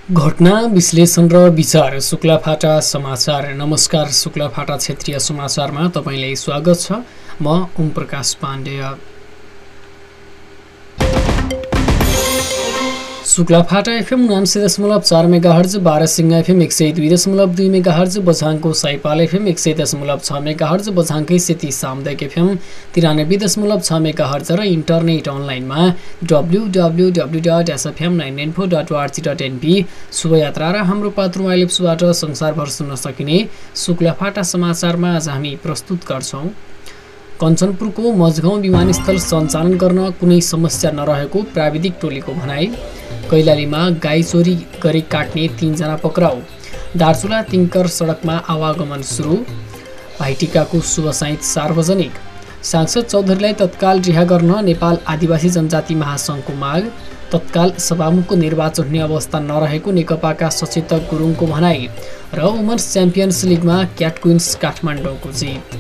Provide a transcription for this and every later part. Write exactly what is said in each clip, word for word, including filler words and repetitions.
घटना विश्लेषण र विचार शुक्लाफाटा समाचार। नमस्कार, शुक्लाफाटा क्षेत्रीय समाचारमा तपाईंलाई स्वागत छ। म ओम प्रकाश पाण्डेय। शुक्लाफाटा एफएम उनासी दशमलव चार मेगाहर्ज, बारसिंगा एफएम एक सय दुई दशमलव दुई मेगाहर्ज, बझाङको साइपाल एफएम एक सय दशमलव छ मेगाहर्ज, बझाङकै सेती सामुदायिक एफएम तिरानब्बे दशमलव छ मेगाहर्ज र इन्टरनेट अनलाइनमा W W W dot SFM nine nine four dot ORG dot NP शुभयात्रा र हाम्रो पात्रो एप्सबाट संसारभर सुन्न सकिने शुक्लाफाटा समाचारमा आज हामी प्रस्तुत गर्छौं। कञ्चनपुरको मझगाउँ विमानस्थल सञ्चालन गर्न कुनै समस्या नरहेको प्राविधिक टोलीको भनाई। कैलालीमा गाई चोरी गरी काट्ने तीनजना पक्राउ। दार्चुला तिङ्कर सडकमा आवागमन सुरु। भाइटिकाको शुभ साइत सार्वजनिक। सांसद चौधरीलाई तत्काल रिहा गर्न नेपाल आदिवासी जनजाति महासङ्घको माग। तत्काल सभामुखको निर्वाचन हुने अवस्था नरहेको नेकपाका सचेतक गुरुङको भनाई। र वुमन्स च्याम्पियन्स लिगमा क्याट क्विन्स काठमाडौँको जित।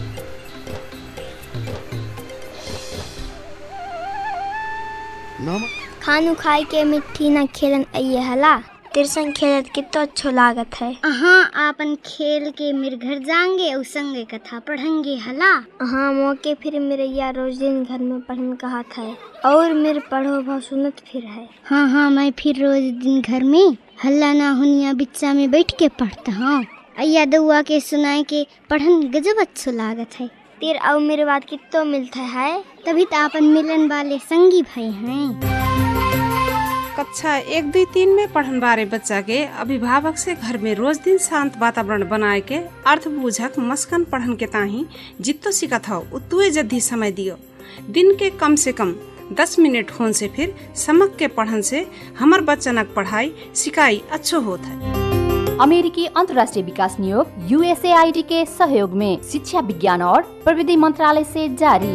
खानु खाई के मिट्टी न खेलन आइए हला। तेरे संग खेलत कितना अच्छा लागत है। हाँ, आपन खेल के मेरे घर जाएंगे और संगे कथा पढ़ेंगे हला। हाँ, मौके फिर मेरे या रोज दिन घर में पढ़ने कहा था और मेरे पढ़ो भाव सुनत फिर है। हाँ हाँ, मैं फिर रोज दिन घर में हल्ला ना हुनिया बिच्चा में बैठ के पढ़ता हूँ। अय्या दुआ के सुनाए के पढ़न गजब अच्छा लागत है। तेरे और मेरे बात कितना मिलता है, तभी तो आपन मिलन वाले संगी भाई हैं। कक्षा एक दुई तीन में पढ़न बारे बच्चा के अभिभावक से घर में रोज दिन शांत वातावरण बनाए के अर्थ बूझक मस्कन पढ़न के ताही जितो सिखत हो उतुए जद्दी समय दियो। दिन के कम से कम दस मिनट होन से फिर समक के पढ़न से हमर बच्चनक पढ़ाई सिकाई अच्छो होत है। अमेरिकी अंतर्राष्ट्रीय विकास नियोग यूएसएआईडी के सहयोग में शिक्षा विज्ञान और प्रविधि मंत्रालय से जारी।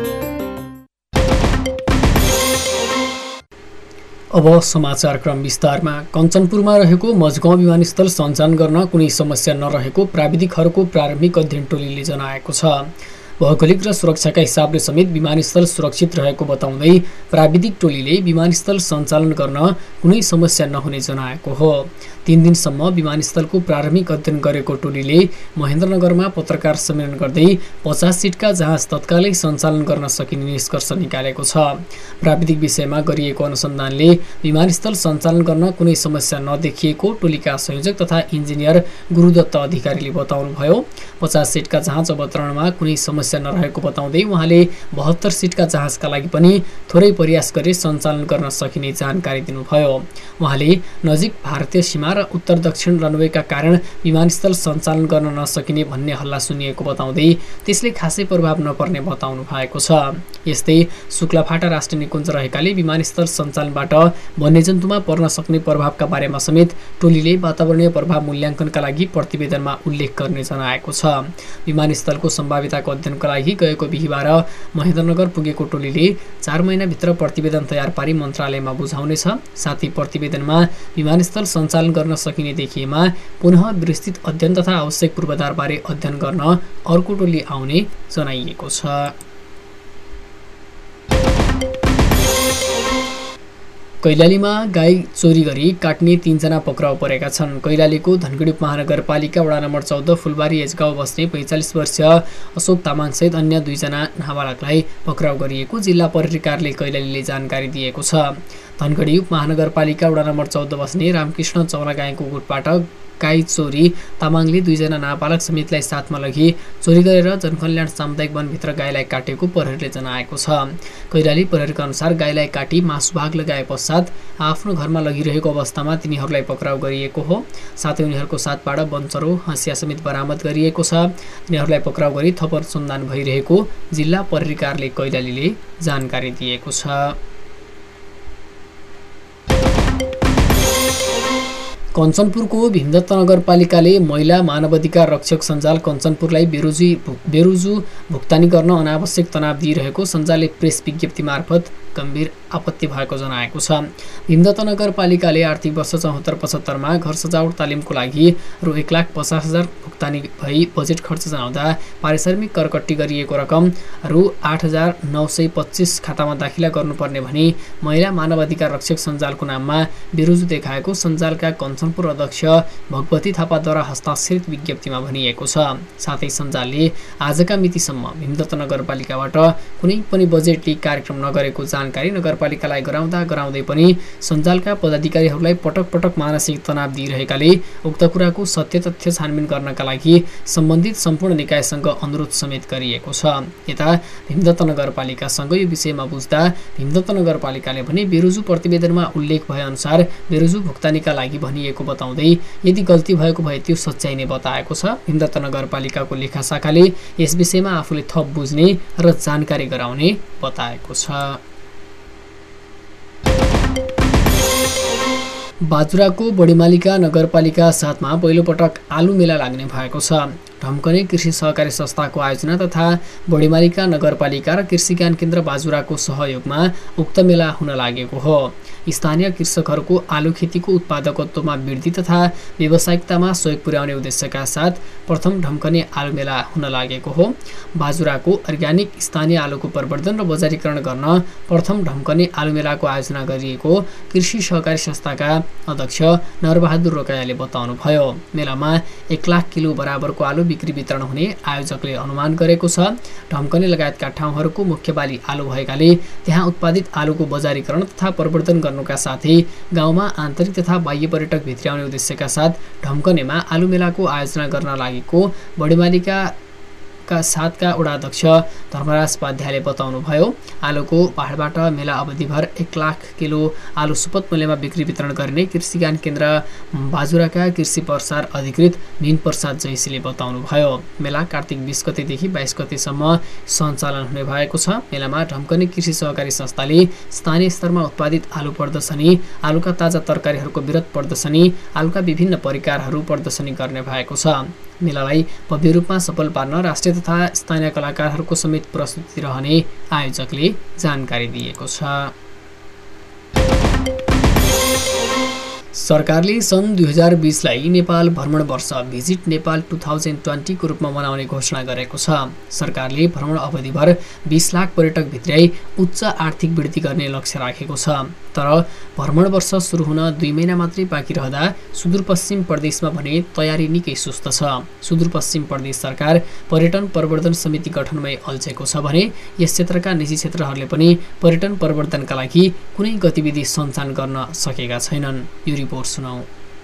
अब समाचार क्रम विस्तारमा। कञ्चनपुरमा रहेको मझगाउँ विमानस्थल सञ्चालन गर्न कुनै समस्या नरहेको प्राविधिकहरूको प्रारम्भिक अध्ययन टोलीले जनाएको छ। भौगोलिक र सुरक्षाका हिसाबले समेत विमानस्थल सुरक्षित रहेको बताउँदै प्राविधिक टोलीले विमानस्थल सञ्चालन गर्न कुनै समस्या नहुने जनाएको हो। तीन दिनसम्म विमानस्थलको प्रारम्भिक अध्ययन गरेको टोलीले महेन्द्रनगरमा पत्रकार सम्मेलन गर्दै पचास सिटका जहाज तत्कालै सञ्चालन गर्न सकिने निष्कर्ष निकालेको छ। प्राविधिक विषयमा गरिएको अनुसन्धानले विमानस्थल सञ्चालन गर्न कुनै समस्या नदेखिएको टोलीका संयोजक तथा इन्जिनियर गुरुदत्त अधिकारीले बताउनुभयो। पचास सिटका जहाज अवतरणमा कुनै समस्या नरहेको बताउँदै उहाँले बहत्तर सिटका जहाजका लागि पनि थोरै प्रयास गरी सञ्चालन गर्न सकिने जानकारी दिनुभयो। उहाँले नजिक भारतीय सीमा र उत्तर दक्षिण रनवेका कारण विमानस्थल सञ्चालन गर्न नसकिने भन्ने हल्ला सुनिएको बताउँदै त्यसले खासै प्रभाव नपर्ने बताउनु भएको छ। यस्तै शुक्लाफाटा राष्ट्रिय निकुञ्ज रहेकाले विमानस्थल सञ्चालनबाट वन्यजन्तुमा पर्न सक्ने प्रभावका बारेमा समेत टोलीले वातावरणीय प्रभाव मूल्याङ्कनका लागि प्रतिवेदनमा उल्लेख गर्ने जनाएको छ। विमानस्थलको सम्भाव्यताको अध्ययनका लागि गएको बिहिबार महेन्द्रनगर पुगेको टोलीले चार महिनाभित्र प्रतिवेदन तयार पारी मन्त्रालयमा बुझाउनेछ। साथै प्रतिवेदनमा विमानस्थल सञ्चालन गर्न सकिने देखिएमा पुनः विस्तृत अध्ययन तथा आवश्यक पूर्वाधारबारे अध्ययन गर्न अर्को टोली आउने जनाइएको छ। कैलालीमा गाई चोरी गरी काट्ने तीनजना पक्राउ परेका छन्। कैलालीको धनगढी महानगरपालिका वडा नम्बर चौध फुलबारी एजगाउँ बस्ने पैँचालिस वर्षीय अशोक तामाङसहित अन्य दुईजना नाबालकलाई पक्राउ गरिएको जिल्ला प्रहरी कार्यालय कैलालीले जानकारी दिएको छ। धनगढी उपमहानगरपालिका वडा नम्बर चौध बस्ने रामकृष्ण चौला गाईको गुटबाट गाई चोरी तामाङले दुईजना नाबालक समेतलाई साथमा लगी चोरी गरेर जनकल्याण सामुदायिक वनभित्र गाईलाई काटेको प्रहरीले जनाएको छ। कैलाली प्रहरीका अनुसार गाईलाई काटी मासुभाग लगाए पश्चात आफ्नो घरमा लगिरहेको अवस्थामा तिनीहरूलाई पक्राउ गरिएको हो। साथै उनीहरूको साथबाट वनचरो हँसिया समेत बरामद गरिएको छ। तिनीहरूलाई पक्राउ गरी थप अनुसन्धान भइरहेको जिल्ला प्रहरी कार्यालय कैलालीले जानकारी दिएको छ। कञ्चनपुरको भीमदत्त नगरपालिकाले महिला मानवाधिकार रक्षक सञ्जाल कञ्चनपुरलाई बेरोजी बेरोजु भुक्तानी गर्न अनावश्यक तनाव दिइरहेको सञ्जालले प्रेस विज्ञप्ति मार्फत गम्भीर आपत्ति भएको जनाएको छ। भीमदत्त नगरपालिकाले आर्थिक वर्ष चौहत्तर पचहत्तरमा घर सजावट तालिमको लागि रु एक लाख पचास हजार भुक्तानी भई बजेट खर्च जनाउँदा पारिश्रमिक करकट्टी गरिएको रकम रु आठ हजार नौ सय पच्चिस खातामा दाखिला गर्नुपर्ने भनी महिला मानव अधिकार रक्षक सञ्जालको नाममा विरोध देखाएको सञ्जालका कञ्चनपुर अध्यक्ष भगवती थापाद्वारा हस्ताक्षरित विज्ञप्तिमा भनिएको छ। साथै सञ्जालले आजका मितिसम्म भीमदत्त नगरपालिकाबाट कुनै पनि बजेट लिग कार्यक्रम नगरेको जानकारी नगरपालिकालाई गराउँदा गराउँदै पनि सञ्जालका पदाधिकारीहरूलाई पटक पटक मानसिक तनाव दिइरहेकाले उक्त कुराको सत्य तथ्य छानबिन गर्नका लागि सम्बन्धित सम्पूर्ण निकायसँग अनुरोध समेत गरिएको छ। यता भीमदत्त नगरपालिकासँग यो विषयमा बुझ्दा भीमदत्त नगरपालिकाले भने बेरोजु प्रतिवेदनमा उल्लेख भए अनुसार बेरोजु भुक्तानीका लागि भनिएको बताउँदै यदि गल्ती भएको भए त्यो सच्याइ नै बताएको छ। भीमदत्त नगरपालिकाको लेखा शाखाले यस विषयमा आफूले थप बुझ्ने र जानकारी गराउने बताएको छ। बाजुराको बडीमालिका नगरपालिका साथमा पहिलोपटक आलु मेला लाग्ने भएको छ। ढमकने कृषि सहकारी संस्थाको आयोजना तथा बडीमालिका नगरपालिका र कृषि ज्ञान केन्द्र बाजुराको सहयोगमा उक्त मेला हुन लागेको हो। स्थानीय कृषकहरूको आलु खेतीको उत्पादकत्वमा वृद्धि तथा व्यावसायिकतामा सहयोग पुर्याउने उद्देश्यका साथ प्रथम ढमकने आलु मेला हुन लागेको हो। बाजुराको अर्ग्यानिक स्थानीय आलुको प्रवर्धन र बजारीकरण गर्न प्रथम ढमकने आलु मेलाको आयोजना गरिएको कृषि सहकारी संस्थाका अध्यक्ष नरबहादुर रोकायाले बताउनुभयो। मेलामा एक लाख किलो बराबरको आलु बिक्री वितरण हुने आयोजकले अनुमान गरेको छ। ढमकने लगायतका ठाउँहरूको मुख्य बाली आलु भएकाले त्यहाँ उत्पादित आलुको बजारीकरण तथा प्रवर्धन गर्नुका साथै गाउँमा आन्तरिक तथा बाह्य पर्यटक भित्र्याउने उद्देश्यका साथ ढमकनेमा आलु मेलाको आयोजना गर्न लागेको बडीमालिका का साथका वडा अध्यक्ष धर्मराज उपाध्यायले बताउनुभयो। आलुको पहाडबाट मेला अवधिभर एक लाख किलो आलु सुपथ मूल्यमा बिक्री वितरण गर्ने कृषि ज्ञान केन्द्र बाजुराका कृषि प्रसार अधिकृत मीन प्रसाद जैसीले बताउनुभयो। मेला कार्तिक बीस गतेदेखि बाइस गतेसम्म सञ्चालन हुने भएको छ। मेलामा ढमकने कृषि सहकारी संस्थाले स्थानीय स्तरमा उत्पादित आलु प्रदर्शनी, आलुका ताजा तरकारीहरूको विरत प्रदर्शनी, आलुका विभिन्न परिकारहरू प्रदर्शनी गर्ने भएको छ। मेलालाई भव्य रूपमा सफल पार्न राष्ट्रिय तथा स्थानीय कलाकारहरूको समेत प्रस्तुति रहने आयोजकले जानकारी दिएको छ। सरकारले सन् दुई हजार बीसलाई नेपाल भ्रमण वर्ष भिजिट नेपाल टु थाउजन्ड ट्वेन्टीको रूपमा मनाउने घोषणा गरेको छ। सरकारले भ्रमण अवधिभर बीस लाख पर्यटक भित्रै उच्च आर्थिक वृद्धि गर्ने लक्ष्य राखेको छ। तर भ्रमण वर्ष सुरु हुन दुई महिना मात्रै बाँकी रहँदा सुदूरपश्चिम प्रदेशमा भने तयारी निकै सुस्त छ। सुदूरपश्चिम प्रदेश सरकार पर्यटन प्रवर्धन समिति गठनमै अल्झेको छ भने यस क्षेत्रका निजी क्षेत्रहरूले पनि पर्यटन प्रवर्धनका लागि कुनै गतिविधि सञ्चालन गर्न सकेका छैनन्। यो रिपोर्ट सुनाऊ।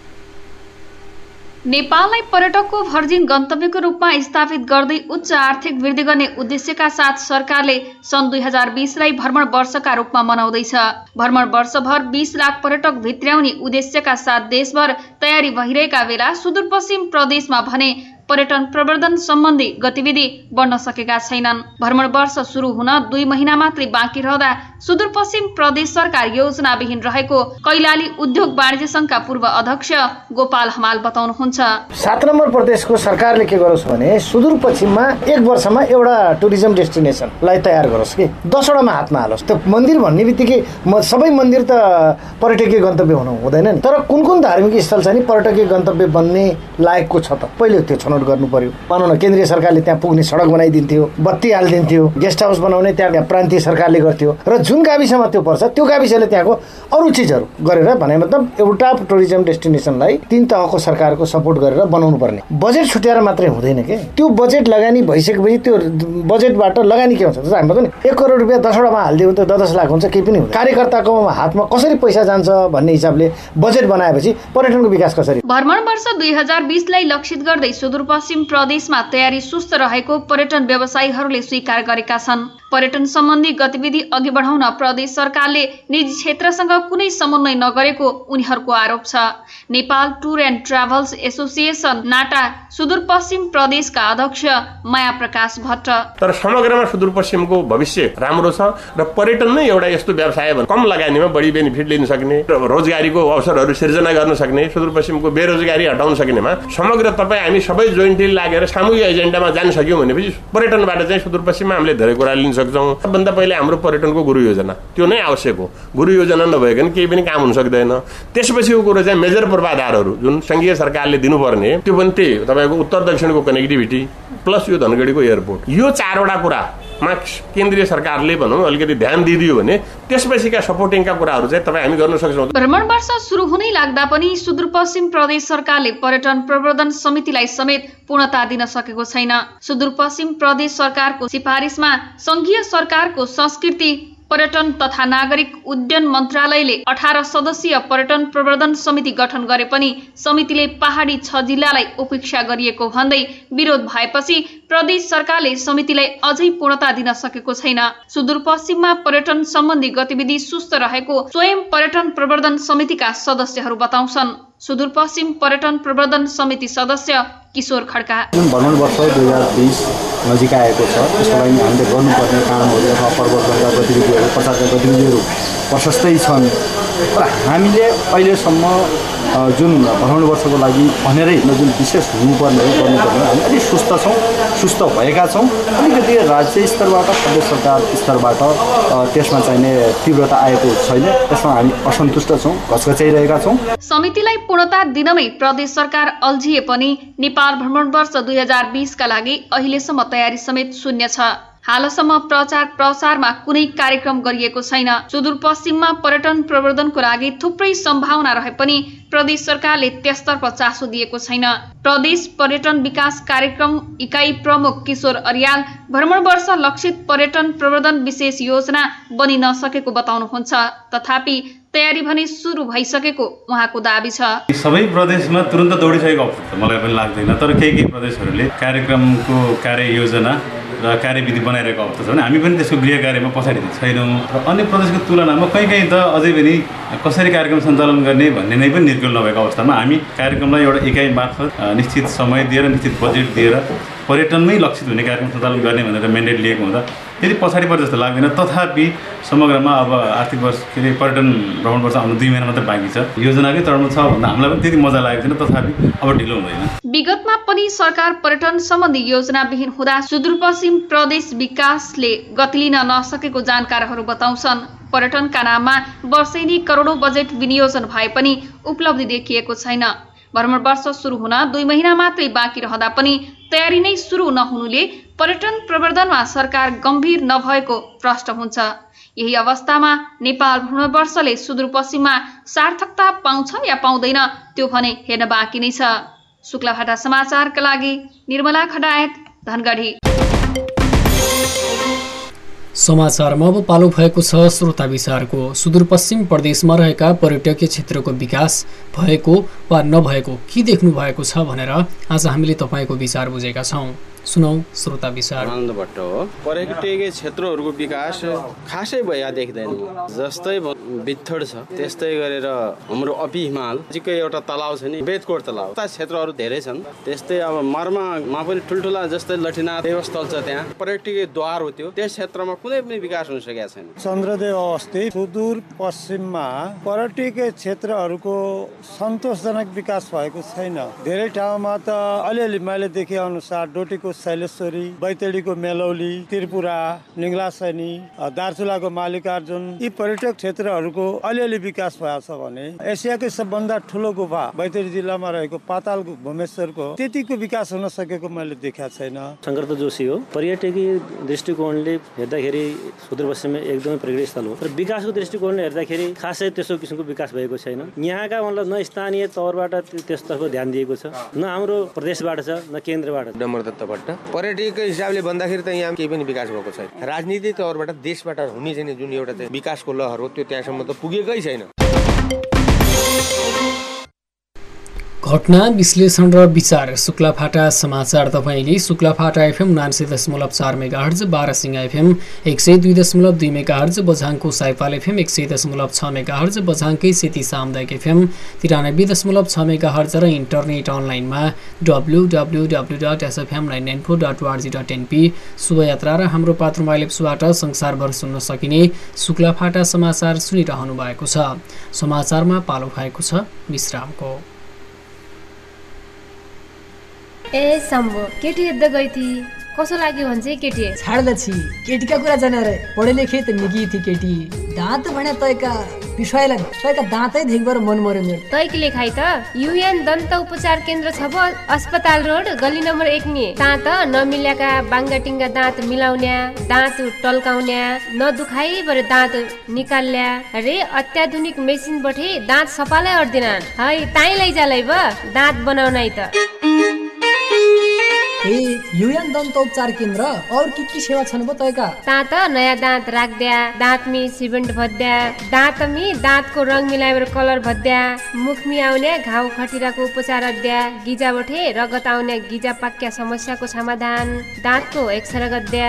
नेपाललाई पर्यटकको भर्जिन गन्तव्यको रूपमा स्थापित गर्दै उच्च आर्थिक वृद्धि गर्ने उद्देश्यका साथ सरकारले सन् दुई हजार बीसलाई भ्रमण वर्षका रूपमा मनाउँदैछ। भ्रमण वर्षभर बीस लाख पर्यटक भित्र्याउने उद्देश्यका साथ देशभर तयारी भइरहेका बेला सुदूरपश्चिम प्रदेशमा भने पर्यटन प्रवर्धन सम्बन्धी गतिविधि बढ्न सकेका छैनन्। भ्रमण वर्ष सुरु हुन दुई महिना मात्रै बाँकी रहँदा सुदूरपश्चिम प्रदेश सरकार योजनाविहीन रहेको कैलाली उद्योग वाणिज्य संघका पूर्व अध्यक्ष गोपाल हमाल बताउनुहुन्छ। सात नम्बर प्रदेशको सरकारले के गरोस् भने सुदूरपश्चिममा एक वर्षमा एउटा टुरिज्म डेस्टिनेसनलाई तयार गरोस् कि दसवटामा हातमा हालोस्। त मन्दिर भन्ने बित्तिकै सबै मन्दिर त पर्यटकीय गन्तव्य हुनु हुँदैन नि। तर कुन कुन धार्मिक स्थल छ नि पर्यटकीय गन्तव्य बन्ने लायकको छ त पहिले त्यो छनौट गर्नु पर्यो। भनौँ न केन्द्रीय सरकारले त्यहाँ पुग्ने सडक बनाइदिन्थ्यो, बत्ती हालिदिन्थ्यो, गेस्ट हाउस बनाउने त्यहाँ प्रान्तीय सरकारले गर्थ्यो र जुन गाविसमा त्यो पर्छ त्यो गाविसले त्यहाँको अरू चिजहरू गरेर भने मतलब एउटा टुरिज्म डेस्टिनेसनलाई तीन तहको सरकारको सपोर्ट गरेर बनाउनु पर्ने। बजेट छुट्याएर मात्रै हुँदैन के। त्यो बजेट लगानी भइसकेपछि त्यो बजेटबाट लगानी के हुन्छ त हामी भन्छ नि एक करोड रुपियाँ दसवटामा हालिदियो भने त दस दस लाख हुन्छ केही पनि हुँदैन। कार्यकर्ताको हातमा कसरी पैसा जान्छ भन्ने हिसाबले बजेट बनाएपछि पर्यटनको विकास कसरी। भ्रमण वर्ष दुई हजार बीसलाई लक्षित गर्दै सुदूरपश्चिम प्रदेशमा तयारी सुस्त रहेको पर्यटन व्यवसायीहरूले स्वीकार गरेका छन्। पर्यटन सम्बन्धी गतिविधि अघि बढाउन प्रदेश सरकारले निजी क्षेत्रसँग कुनै समन्वय नगरेको उनीहरूको आरोप छ। Nepal tour and travels association NATTA Sudurpashchim प्रदेशका अध्यक्ष माया प्रकाश भट्ट। तर समग्रमा सुदूरपश्चिमको भविष्य राम्रो छ र पर्यटन नै एउटा यस्तो व्यवसाय भने कम लगानीमा बढी बेनिफिट लिन सक्ने, रोजगारीको अवसरहरू सिर्जना गर्न सक्ने, सुदूरपश्चिमको बेरोजगारी हटाउन सक्नेमा समग्र तपाईँ हामी सबै जोइन्टली लागेर सामूहिक एजेन्डामा जान सक्यौँ भनेपछि पर्यटनबाट चाहिँ सुदूरपश्चिममा हामीले धेरै कुरा लिन सक्छौँ। सबभन्दा पहिले हाम्रो पर्यटनको गुरु योजना, त्यो नै आवश्यक हो। गुरु योजना नभइकन केही पनि काम हुन सक्दैन। त्यसपछिको कुरो चाहिँ मेजर पूर्वाधारहरू जुन सङ्घीय सरकारले दिनुपर्ने त्यो पनि त्यही तपाईँको उत्तर दक्षिणको कनेक्टिभिटी प्लस यो धनगढीको एयरपोर्ट, यो चारवटा कुरामा केन्द्रीय सरकारले भनौँ अलिकति ध्यान दिइदियो भने त्यसपछिका सपोर्टिङका कुराहरू चाहिँ तपाईँ हामी गर्न सक्छौँ। भ्रमण वर्ष सुरु हुनै लाग्दा पनि सुदूरपश्चिम प्रदेश सरकारले पर्यटन प्रवर्धन समितिलाई समेत पूर्णता दिन सकेको छैन। सुदूरपश्चिम प्रदेश सरकारको सिफारिसमा सङ्घीय सरकारको संस्कृति पर्यटन तथा नागरिक उड्डयन मन्त्रालयले अठार सदस्यीय पर्यटन प्रवर्धन समिति गठन गरे पनि समितिले पहाडी छ जिल्लालाई उपेक्षा गरिएको भन्दै विरोध भएपछि प्रदेश सरकारले समितिलाई अझै पूर्णता दिन सकेको छैन। सुदूरपश्चिममा पर्यटन सम्बन्धी गतिविधि सुस्त रहेको स्वयं पर्यटन प्रवर्धन समितिका सदस्यहरू बताउँछन्। सुदूरपश्चिम पर्यटन प्रवर्धन समिति सदस्य किशोर खड्का, जुन भ्रमण वर्ष दुई हजार बिस नजिक आएको छ त्यसको लागि हामीले गर्नुपर्ने कामहरू अथवा पर्वतका गतिविधिहरू प्रचारका गतिविधिहरू प्रशस्तै छन्, तर हामीले अहिलेसम्म जुन भ्रमण वर्षको लागि भनेरै जुन विशेष हुनुपर्ने गर्नुपर्ने हामी अलिक सुस्त छौँ, सुस्त भएका छौँ। अलिकति राज्य स्तरबाट प्रदेश सरकार स्तरबाट त्यसमा चाहिने तीव्रता आएको छैन, त्यसमा हामी असन्तुष्ट छौँ, घचघचाइरहेका छौँ। समितिलाई पूर्णता दिनमै प्रदेश सरकार अल्झिए पनि नेपाल भ्रमण वर्ष दुई हजार बिसका लागि अहिलेसम्म तयारी समेत शून्य छ। हालसम्म प्रचार प्रसारमा कुनै कार्यक्रम गरिएको छैन। सुदूरपश्चिममा पर्यटन प्रवर्धनको लागि थुप्रै सम्भावना रहे पनि प्रदेश सरकारले त्यसतर्फ चासो दिएको छैन। प्रदेश पर्यटन विकास कार्यक्रम इकाइ प्रमुख किशोर अर्याल भ्रमण वर्ष लक्षित पर्यटन प्रवर्धन विशेष योजना बनि नसकेको बताउनुहुन्छ। तथापि तयारी भने सुरु भइसकेको उहाँको दाबी छ। सबै प्रदेशमा तुरन्त दौडिसकेको अवस्था मलाई पनि लाग्दैन, तर केही केही प्रदेशहरूले कार्यक्रमको कार्ययोजना र कार्यविधि बनाइरहेको अवस्था छ भने हामी पनि त्यसको गृह कार्यमा पछाडि छैनौँ। र अन्य प्रदेशको तुलनामा कहीँ कहीँ त अझै पनि कसरी कार्यक्रम सञ्चालन गर्ने भन्ने नै पनि निर्गुल नभएको अवस्थामा हामी कार्यक्रमलाई एउटा इकाइ मार्फत निश्चित समय दिएर निश्चित बजेट दिएर पर्यटनमै लक्षित हुने कार्यक्रम सञ्चालन गर्ने भनेर म्यान्डेट लिएको हुँदा यदि पछाडि परे जस्तो लाग्दैन। तथापि समग्रमा अब आर्थिक वर्ष के अरे पर्यटन भ्रमण वर्ष आउनु दुई महिना मात्रै बाँकी छ, योजनाकै तर्मा छ भन्दा हामीलाई पनि त्यति मजा लागेको छैन। तथापि अब ढिलो हुँदैन। विगतमा पनि सरकार पर्यटन सम्बन्धी योजनाविहीन हुँदा सुदूरपश्चिम प्रदेश विकासले गति लिन नसकेको जानकारहरू बताउँछन्। पर्यटनका नाममा वर्षेनी करोडौँ बजेट विनियोजन भए पनि उपलब्धि देखिएको छैन। भ्रमण वर्ष सुरु हुन दुई महिना मात्रै बाँकी रहँदा पनि तयारी नै सुरु नहुनुले पर्यटन प्रवर्धनमा सरकार गम्भीर नभएको प्रश्न हुन्छ। यही अवस्थामा नेपाल भ्रमण वर्षले सुदूरपश्चिममा सार्थकता पाउँछ या पाउँदैन त्यो भने हेर्न बाँकी नै छ। शुक्लाभाटा समाचारका लागि निर्मला खडायत, धनगढी। समाचारमा अब पालो भएको छ श्रोता विचारको। सुदूरपश्चिम प्रदेशमा रहेका पर्यटकीय क्षेत्रको विकास भएको वा नभएको के देख्नु भएको छ भनेर आज हामीले तपाईँको विचार बुझेका छौँ। सुनौ श्रोता विचार। आनन्द भट्ट हो। पर्यटकीय क्षेत्रहरूको विकास खासै भइया देख्दैन। जस्तै बित्थड छ त्यस्तै गरेर हाम्रो अपी हिमाल नजिकै एउटा तलाउ छ नि, बेतकोट तलाउ, ता क्षेत्रहरू धेरै छन्। त्यस्तै अब मर्मामा पनि ठुल्ठुला जस्तै लठीनाथ देवस्थल छ, त्यहाँ पर्यटकीय द्वार हो, त्यो त्यस क्षेत्रमा कुनै पनि विकास हुन सकेको छैन। चन्द्रदेव अवस्थित सुदूर पश्चिममा पर्यटकीय क्षेत्रहरूको सन्तोषजनक विकास भएको छैन। धेरै ठाउँमा त अलिअलि मैले देखे अनुसार डोटीको शैलेश्वरी, बैतडीको मेलौली, त्रिपुरा, निङ्लासैनी, दार्चुलाको मालिकार्जुन, यी पर्यटक क्षेत्रहरूको अलिअलि विकास भएको छ भने एसियाकै सबभन्दा ठुलो गुफा बैतडी जिल्लामा रहेको पाताल भुमेश्वरको त्यतिको विकास हुन सकेको मैले देखाएको छैन। शङ्कर जोशी हो। पर्यटकीय दृष्टिकोणले हेर्दाखेरि सुदूरपश्चिममा एकदमै पर्यटकीय स्थल हो, तर विकासको दृष्टिकोणले हेर्दाखेरि खासै त्यसो किसिमको विकास भएको छैन। यहाँका मतलब न स्थानीय तौरबाट त्यसतर्फ ध्यान दिएको छ, न हाम्रो प्रदेशबाट छ, न केन्द्रबाट। डमरदत्त पर्यटकीय हिसाबले भन्दाखेरि त यहाँ केही पनि विकास भएको छैन। राजनीतिक तौरबाट देशबाट हुने चाहिँ जुन एउटा चाहिँ विकासको लहर हो त्यो त्यहाँसम्म त पुगेकै छैन। घटना विश्लेषण र विचार। शुक्लाफाटा समाचार तपाईँले शुक्लाफाटा एफएम उनासी दशमलव चार मेगाहर्ज, बाह्रसिंगा एफएम एक सय दुई दशमलव दुई मेगाहर्ज, बझाङको साइपाल एफएम एक सय दशमलव छ मेगाहर्ज, बझाङकै सेती सामुदायिक एफएम तिरानब्बे दशमलव छ मेगाहर्ज र इन्टरनेट अनलाइनमा W W W dot SFM nine nine four dot ORG dot NP शुभयात्रा र हाम्रो पात्र माइलेप्सबाट संसारभर सुन्न सकिने शुक्लाफाटा समाचार सुनिरहनु भएको छ। समाचारमा पालो भएको छ विश्रामको। ए शम्भो, केटी हेर्दै गई थिए, कसो लाग्यो भन्छ केटी छाड दछि केटीका कुरा जाने रे पढे लेखे त निगी थी केटी दाँत भने तयका विषयलाई तयका दाँतै देखबर मन मर्यो मेरो तयकी लेखाइ त युएन दन्त उपचार केन्द्र छ भ अस्पताल रोड गली नम्बर एक नि ता त नमिल्याका बाङ्गाटिङ्गा दाँत मिलाउन्या दाँत टल्काउन्या नदुखाइ बरे दाँत निकाल्ल्या रे अत्याधुनिक मेसिन बठे दाँत सफालाई अर्दिनान है ताई लैजालै ब दाँत बनाउनै त ए युएन दन्त उपचार केन्द्र और के के सेवा छन् ब तयका ता त नयाँ दाँत राख्द्या दाँतमी सिमेन्ट भद्या दाँतमी दाँतको रङ मिलाएर कलर भद्या मुखमी आउने घाउ खटिराको उपचार अद्या गिजा बठे रगत आउने गिजा पाक्या समस्याको समाधान दाँतको एक्सरे गद्या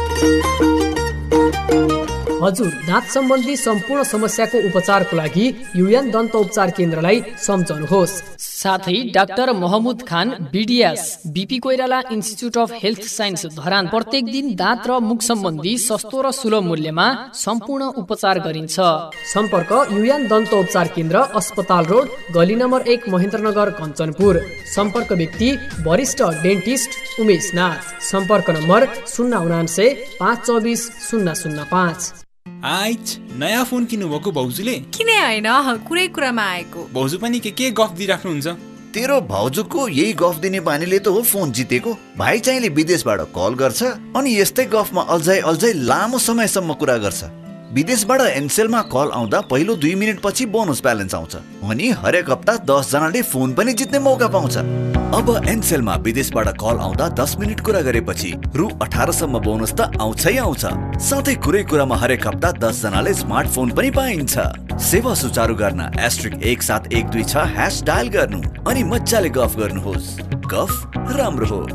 हजुर दाँत सम्बन्धी सम्पूर्ण समस्याको उपचारको लागि युएन दन्त उपचार केन्द्रलाई सम्झनुहोस्। साथै doctor Mahmud Khan BDS BP Koirala institute of health science Dharan प्रत्येक दिन दाँत र मुख सम्बन्धी सस्तो र सुलभ मूल्यमा सम्पूर्ण उपचार गरिन्छ। सम्पर्क युएन दन्त उपचार केन्द्र अस्पताल रोड गली नम्बर एक महेन्द्रनगर कञ्चनपुर। सम्पर्क व्यक्ति वरिष्ठ डेन्टिस्ट उमेश नाथ। सम्पर्क नम्बर शून्य उनान्से पाँच चौबिस शून्य शून्य पाँच। आइच नयाँ फोन किन्नुभएको भाउजूले? किने होइन, कुरै कुरामा आएको। भाउजू पनि के के गफ दिइराख्नुहुन्छ? तेरो भाउजूको यही गफ दिने बानीले त हो फोन जितेको। भाइ चाहिँले विदेशबाट कल गर्छ अनि यस्तै गफमा अल्झै अल्झै लामो समयसम्म कुरा गर्छ। विदेशबाट एनसेलमा कल आउँदा पहिलो दुई मिनट पछि बोनस ब्यालेन्स आउँछ अनि हरेक हप्ता दस जनाले फोन पनि जित्ने मौका पाउँछ। अब एनसेलमा विदेशबाट कल आउँदा दस मिनट कुरा गरेपछि रु अठार सम्म बोनस त आउँछै आउँछ। साथै कुरै कुरामा हरेक हप्ता दस जनाले स्मार्टफोन पनि पाइन्छ। सेवा सुचारू गर्न एस्ट्रिक एक सात एक दुई छ ह्यास डायल गर्नु अनि मजाले गफ गर्नुहोस्। गफ राम्रो हो।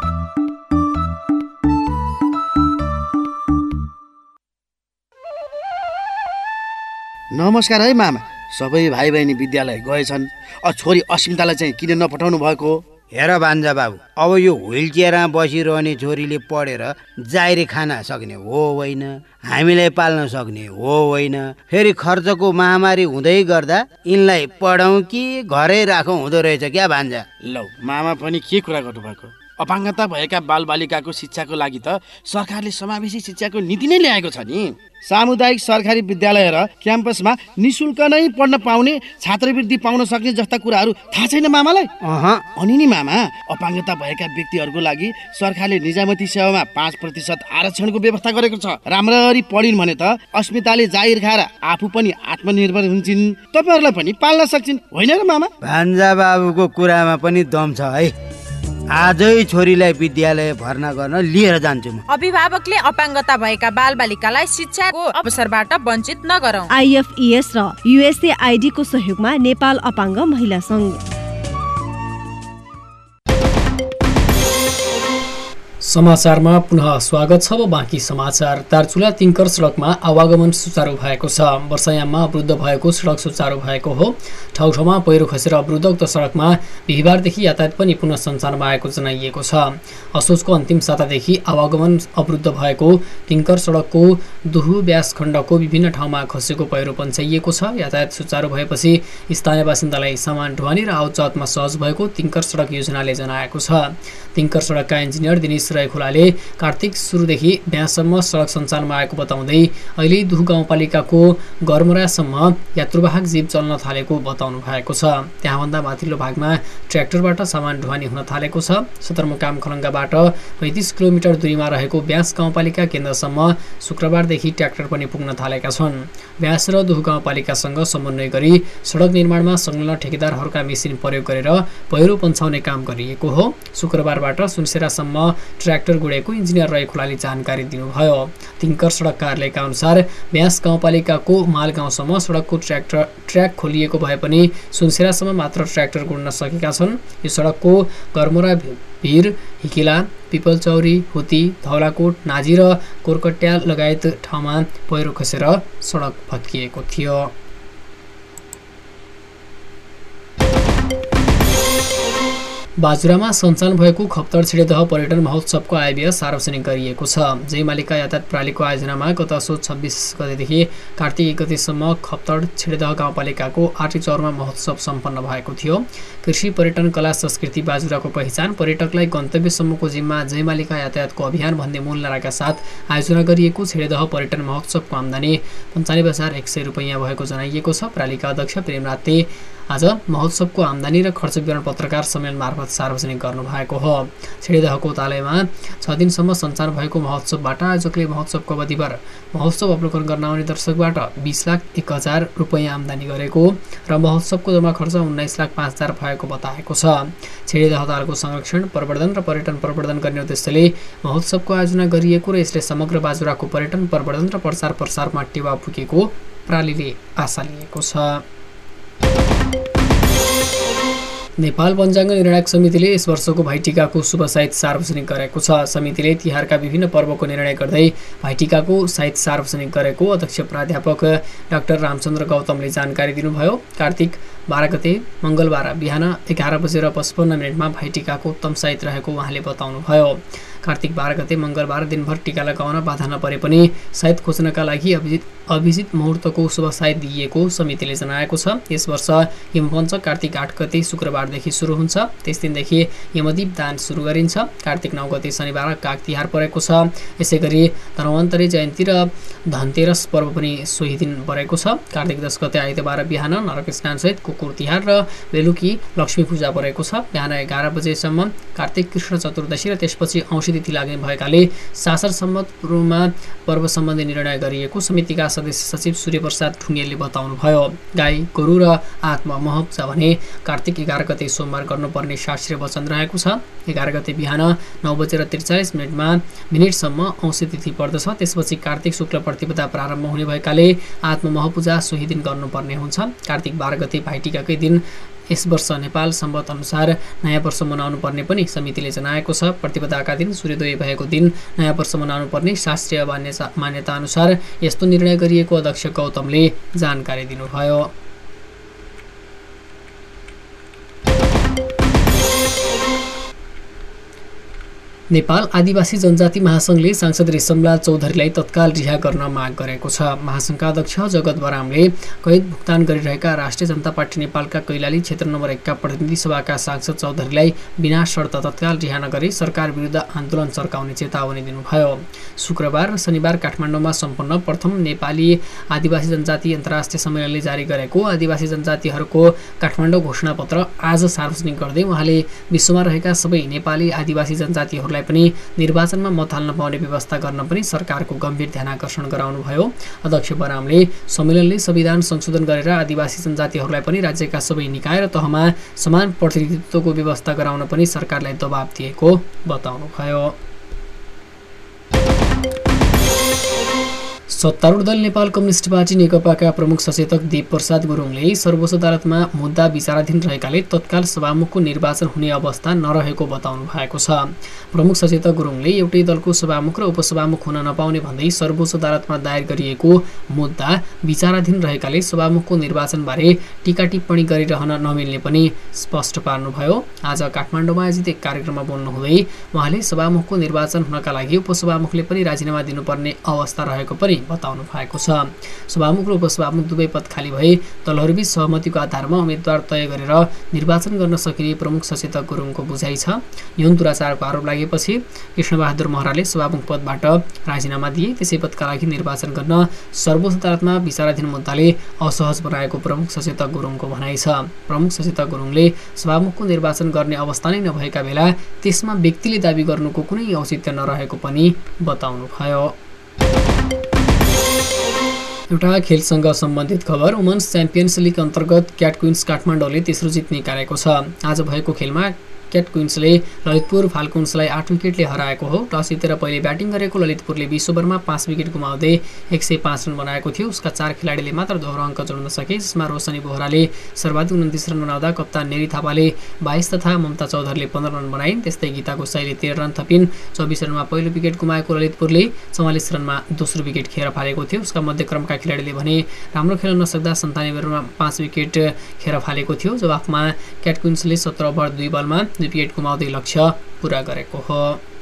नमस्कार है मामा। सबै भाइ बहिनी विद्यालय गएछन्। अ छोरी अस्मितालाई चाहिँ किन नपठाउनु भएको? हेर भान्जा बाबु, अब यो व्हिल चेयरमा बसिरहने छोरीले पढेर जाहिर खान सक्ने हो होइन, हामीलाई पाल्न सक्ने हो होइन। फेरि खर्चको महामारी हुँदै गर्दा यिनलाई पढाउँ कि घरै राखौँ हुँदो रहेछ क्या भान्जा। लौ मामा पनि के कुरा गर्नुभएको? अपाङ्गता भएका बालबालिकाको शिक्षाको लागि त सरकारले समावेशी शिक्षाको नीति नै ल्याएको छ नि। सामुदायिक सरकारी विद्यालय र क्याम्पसमा निशुल्क नै पढ्न पाउने, छात्रवृत्ति पाउन सक्ने जस्ता कुराहरू थाहा छैन मामालाई? अह अनि नि मामा, अपाङ्गता भएका व्यक्तिहरूको लागि सरकारले निजामती सेवामा पाँच प्रतिशत आरक्षणको व्यवस्था गरेको छ। राम्ररी पढिन् भने त अस्मिताले जाहिर खाएर आफू पनि आत्मनिर्भर हुन्छन्, तपाईँहरूलाई पनि पाल्न सक्छिन्, होइन र मामा? भान्जा बाबुको कुरामा पनि दम छ है। आजै छोरीलाई विद्यालय भर्ना गर्न लिएर जान्छु म। अभिभावकले अपाङ्गता भएका बालबालिकालाई शिक्षाको अवसरबाट वञ्चित नगरौँ। आइएफइएस र युएसएआइडी को सहयोगमा नेपाल अपाङ्ग महिला संघ। समाचारमा पुनः स्वागत छ। अब बाँकी समाचार। दार्चुला तिङ्कर सडकमा आवागमन सुचारू भएको छ। वर्षायाममा अवरुद्ध भएको सडक सुचारू भएको हो। ठाउँ ठाउँमा पहिरो खसेर अवरुद्ध उक्त सडकमा बिहिबारदेखि यातायात पनि पुनः सञ्चालनमा आएको जनाइएको छ। असोजको अन्तिम सातादेखि आवागमन अवरुद्ध भएको तिङ्कर सडकको दुहु ब्यास खण्डको विभिन्न ठाउँमा खसेको पहिरो पन्छाइएको छ। यातायात सुचारू भएपछि स्थानीय बासिन्दालाई सामान ढुवानी र आवतजावतमा सहज भएको तिङ्कर सडक योजनाले जनाएको छ। तिङ्कर सडकका इन्जिनियर दिनेश खोलाले कार्तिक सुरुदेखि ब्याससम्म सडक सञ्चालनमा आएको बताउँदै अहिले दुहु गाउँपालिकाको गरमरासम्म यात्रुवाहक जीव चल्न थालेको बताउनु भएको छ। त्यहाँभन्दा माथिल्लो भागमा ट्र्याक्टरबाट सामान ढुवानी हुन थालेको छ। सदरमुकाम खलङ्गाबाट पैँतिस किलोमिटर दूरीमा रहेको ब्यास गाउँपालिका केन्द्रसम्म शुक्रबारदेखि ट्र्याक्टर पनि पुग्न थालेका छन्। ब्यास र दुहु गाउँपालिकासँग समन्वय गरी सडक निर्माणमा संलग्न ठेकेदारहरूका मेसिन प्रयोग गरेर पहिरो पन्छाउने काम गरिएको हो। शुक्रबारबाट सुनसेरासम्म ट्र्याक्टर गुडेको इन्जिनियर रही खोलाले जानकारी दिनुभयो। तिङ्कर सडक कार्यालयका अनुसार ब्यास गाउँपालिकाको माल गाउँसम्म सडकको ट्र्याक्टर ट्र्याक खोलिएको भए पनि सुनसेरासम्म मात्र ट्र्याक्टर गुड्न सकेका छन्। यो सडकको गरमुरा भिर हिकिला पिपलचौरी हुती धौलाकोट नाजी र कोरकट्या लगायत ठाउँमा पहिरो खसेर सडक भत्किएको थियो। बाजुरामा सञ्चालन भएको खप्तड छिडेदह पर्यटन महोत्सवको आयव्यय सार्वजनिक गरिएको छ। जयमालिका यातायात प्रणालीको आयोजनामा गत असोज छब्बिस गतेदेखि कार्तिक एक गतेसम्म खप्तड छिडेदह गाउँपालिकाको आठी चौरमा महोत्सव सम्पन्न भएको थियो। कृषि पर्यटन कला संस्कृति बाजुराको पहिचान पर्यटकलाई गन्तव्यसम्मको जिम्मा जयमालिका यातायातको अभियान भन्ने मूल नाराका साथ आयोजना गरिएको छिडेदह पर्यटन महोत्सवको आम्दानी पन्चानब्बे हजार एक सय रुपियाँ भएको जनाइएको छ। प्रालिका अध्यक्ष प्रेमनाथले आज महोत्सवको आम्दानी र खर्च विवरण पत्रकार सम्मेलन मार्फत सार्वजनिक गर्नुभएको हो। छिडेदहको तालैमा छ दिनसम्म सञ्चालन भएको महोत्सवबाट आयोजकले महोत्सवको अवधिभर महोत्सव अवलोकन गर्न आउने दर्शकबाट बीस लाख एक हजार रुपियाँ आम्दानी गरेको र महोत्सवको जम्मा खर्च उन्नाइस लाख पाँच हजार भएको बताएको छ। छिडेदह तालको संरक्षण प्रवर्धन र पर्यटन प्रवर्धन गर्ने उद्देश्यले महोत्सवको आयोजना गरिएको र यसले समग्र बाजुराको पर्यटन प्रवर्धन र प्रचार प्रसारमा टेवा पुगेको प्रालिले आशा लिएको छ। नेपाल पञ्चाङ्ग निर्णायक समितिले यस वर्षको भाइटिकाको शुभ साहित सार्वजनिक गरेको छ। समितिले तिहारका विभिन्न पर्वको निर्णय गर्दै भाइटिकाको साहित सार्वजनिक गरेको अध्यक्ष प्राध्यापक डाक्टर रामचन्द्र गौतमले जानकारी दिनुभयो। कार्तिक बाह्र गते मङ्गलबार बिहान एघार बजेर पचपन्न मिनटमा भाइटिकाको उत्तम साहित रहेको उहाँले बताउनुभयो। कार्तिक बाह्र गते मङ्गलबार दिनभर टिका लगाउन बाधा नपरे पनि साहित खोज्नका लागि अभिजित अभिजित मुहुर्तको शुभ साहित दिइएको समितिले जनाएको छ। यस वर्ष यमपञ्चक कार्तिक आठ गते शुक्रबारदेखि सुरु हुन्छ। त्यस दिनदेखि यमदीप दान सुरु गरिन्छ। कार्तिक नौ गते शनिबार काग तिहार परेको छ। यसै गरी धन्वन्तरी जयन्ती र धनतेरस पर्व पनि सोही दिन परेको छ। कार्तिक दस गते आइतबार बिहान नरक स्नानसहित कुकुर तिहार र बेलुकी लक्ष्मी पूजा परेको छ। बिहान एघार बजेसम्म कार्तिक कृष्ण चतुर्दशी र त्यसपछि औँसी तिथि लाग्ने भएकाले सासर सम्मतमा पर्व सम्बन्धी निर्णय गरिएको समितिका सदस्य सचिव सूर्यप्रसाद ठुङ्गेलले बताउनुभयो। गाई गोरु र आत्मा महब्जा भने कार्तिक एघार गते सोमबार गर्नुपर्ने शास्त्रीय वचन रहेको छ। एघार गते बिहान नौ बजेर त्रिचालिस मिनटमा मिनटसम्म औँसी तिथि पर्दछ। त्यसपछि कार्तिक शुक्ल प्रतिपदा प्रारम्भ हुने भएकाले आत्ममहपूजा सोही दिन गर्नुपर्ने हुन्छ। कार्तिक बाह्र गते भाइटिकाकै दिन यस वर्ष नेपाल सम्वत अनुसार नयाँ वर्ष मनाउनु पर्ने पनि समितिले जनाएको छ। प्रतिपदाका दिन सूर्योदय भएको दिन नयाँ वर्ष मनाउनु पर्ने शास्त्रीय मान्यता मान्यता अनुसार यस्तो निर्णय गरिएको अध्यक्ष गौतमले जानकारी दिनुभयो। नेपाल आदिवासी जनजाति महासंघले सांसद रेशमलाल चौधरीलाई तत्काल रिहा गर्न माग गरेको छ। महासंघका अध्यक्ष जगत बरामले कैद भुक्तान गरिरहेका राष्ट्रिय जनता पार्टी नेपालका कैलाली क्षेत्र नम्बर एकका प्रतिनिधि सभाका सांसद चौधरीलाई बिना शर्त तत्काल रिहा नगरी सरकार विरुद्ध आन्दोलन चर्काउने चेतावनी दिनुभयो। शुक्रबार र शनिबार काठमाडौँमा सम्पन्न प्रथम नेपाली आदिवासी जनजाति अन्तर्राष्ट्रिय सम्मेलनले जारी गरेको आदिवासी जनजातिहरूको काठमाडौँ घोषणापत्र आज सार्वजनिक गर्दै उहाँले विश्वमा रहेका सबै नेपाली आदिवासी जनजातिहरू पनि निर्वाचनमा मत हाल्न पाउने व्यवस्था गर्न पनि सरकारको गम्भीर ध्यानाकर्षण गराउनुभयो। अध्यक्ष बरामले सम्मेलनले संविधान संशोधन गरेर आदिवासी जनजातिहरूलाई पनि राज्यका सबै निकाय र तहमा समान प्रतिनिधित्वको व्यवस्था गराउन पनि सरकारलाई दबाब दिएको बताउनुभयो। सत्तारूढ दल नेपाल कम्युनिस्ट पार्टी नेकपाका प्रमुख सचेतक देव प्रसाद गुरुङले सर्वोच्च अदालतमा मुद्दा विचाराधीन रहेकाले तत्काल सभामुखको निर्वाचन हुने अवस्था नरहेको बताउनु भएको छ। प्रमुख सचेतक गुरुङले एउटै दलको सभामुख र उपसभामुख हुन नपाउने भन्दै सर्वोच्च अदालतमा दायर गरिएको मुद्दा विचाराधीन रहेकाले सभामुखको निर्वाचनबारे टीका टिप्पणी गरिरहन नमिल्ने पनि स्पष्ट पार्नुभयो। आज काठमाडौँमा आयोजित एक कार्यक्रममा बोल्नुहुँदै उहाँले सभामुखको निर्वाचन हुनका लागि उपसभामुखले पनि राजीनामा दिनुपर्ने अवस्था रहेको पनि बताउनु भएको छ। सभामुख र उपसभामुख दुवै पद खाली भए दलहरूबीच सहमतिको आधारमा उम्मेद्वार तय गरेर निर्वाचन गर्न सकिने प्रमुख सचेतक गुरुङको बुझाइ छ। यौन दुराचारको आरोप लागेपछि कृष्णबहादुर महराले सभामुख पदबाट राजीनामा दिए। त्यसै पदका लागि निर्वाचन गर्न सर्वोच्च अदालतमा विचाराधीन मुद्दाले असहज बनाएको प्रमुख सचेतक गुरुङको भनाइ छ। प्रमुख सचेतक गुरुङले सभामुखको निर्वाचन गर्ने अवस्था नै नभएका बेला त्यसमा व्यक्तिले दाबी गर्नुको कुनै औचित्य नरहेको पनि बताउनुभयो। एउटा खेलसँग सम्बन्धित खबर। वुमन्स च्याम्पियन्स लिग अन्तर्गत क्याट क्विन्स काठमाडौँले तेस्रो जित निकालेको छ। आज भएको खेलमा क्याट क्विन्सले ललितपुर फाल्कुन्सलाई आठ विकेटले हराएको हो। टस जितेर पहिले ब्याटिङ गरेको ललितपुरले बीस ओभरमा पाँच विकेट गुमाउँदै एक सय पाँच रन बनाएको थियो। उसका चार खेलाडीले मात्र दोहोरो अङ्क जोड्न सके, जसमा रोशनी बोहराले सर्वाधिक उन्तिस रन बनाउँदा कप्तान नेरी थापाले बाइस तथा ममता चौधरीले पन्ध्र रन बनाइन्। त्यस्तै गीता गोसाईले तेह्र रन थपिन्। चौबिस रनमा पहिलो विकेट गुमाएको ललितपुरले चौवालिस रनमा दोस्रो विकेट खेर फालेको थियो। उसका मध्यक्रमका खेलाडीले भने राम्रो खेल्न नसक्दा सन्तानब्बे रनमा पाँच विकेट खेर फालेको थियो। जवाफमा क्याट क्विन्सले सत्र ओभर दुई बलमा विकेट गुमाउँदै लक्ष्य पूरा गरेको हो।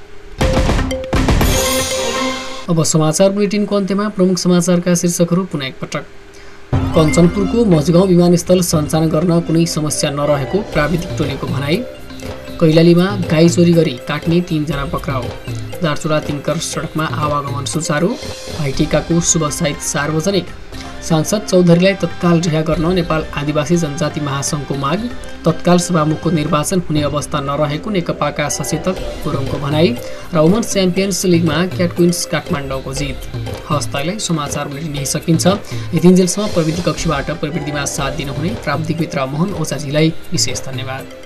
अब समाचार बुलेटिनको अन्त्यमा प्रमुख समाचारका शीर्षकहरू पुनः एकपटक। कञ्चनपुरको मझगाउँ विमानस्थल सञ्चालन गर्न कुनै समस्या नरहेको प्राविधिक टोलीको भनाई। कैलालीमा गाई चोरी गरी काट्ने तीनजना पक्राउ। दार्चुला तिनकर सडकमा आवागमन सुचारू। भाइटिकाको शुभ साहित सार्वजनिक। सांसद चौधरीलाई तत्काल रिहा गर्न नेपाल आदिवासी जनजाति महासङ्घको माग। तत्काल सभामुखको निर्वाचन हुने अवस्था नरहेको नेकपाका सचेतक गुरुङको भनाई। र वुमन्स च्याम्पियन्स लिगमा क्याटक्विन्स काठमाडौँको जित। हस् तैँलाई समाचार बुलेटिन यही सकिन्छ। यतिन्जेलसम्म प्रविधि कक्षबाट प्रविधिमा साथ दिनुहुने प्राविधिक मित्र मोहन ओझाजीलाई विशेष धन्यवाद।